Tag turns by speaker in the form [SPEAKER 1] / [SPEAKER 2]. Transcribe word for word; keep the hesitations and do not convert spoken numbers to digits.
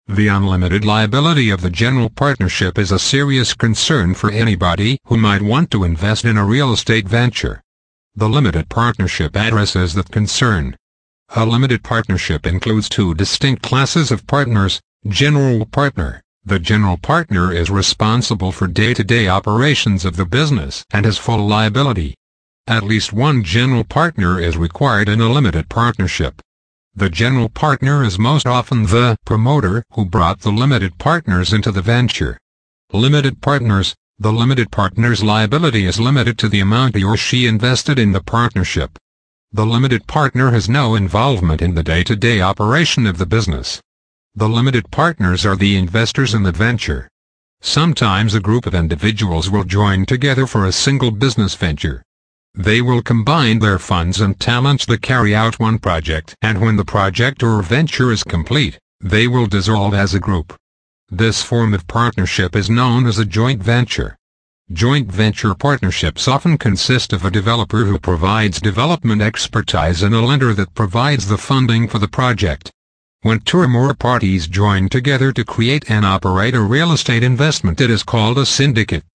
[SPEAKER 1] The unlimited liability of the general partnership is a serious concern for anybody who might want to invest in a real estate venture. The limited partnership addresses that concern. A limited partnership includes two distinct classes of partners. General partner. The general partner is responsible for day-to-day operations of the business and has full liability. At least one general partner is required in a limited partnership. The general partner is most often the promoter who brought the limited partners into the venture. Limited partners. The limited partner's liability is limited to the amount he or she invested in the partnership. The limited partner has no involvement in the day-to-day operation of the business. The limited partners are the investors in the venture. Sometimes a group of individuals will join together for a single business venture. They will combine their funds and talents to carry out one project, and when the project or venture is complete, they will dissolve as a group. This form of partnership is known as a joint venture. Joint venture partnerships often consist of a developer who provides development expertise and a lender that provides the funding for the project. When two or more parties join together to create and operate a real estate investment, it is called a syndicate.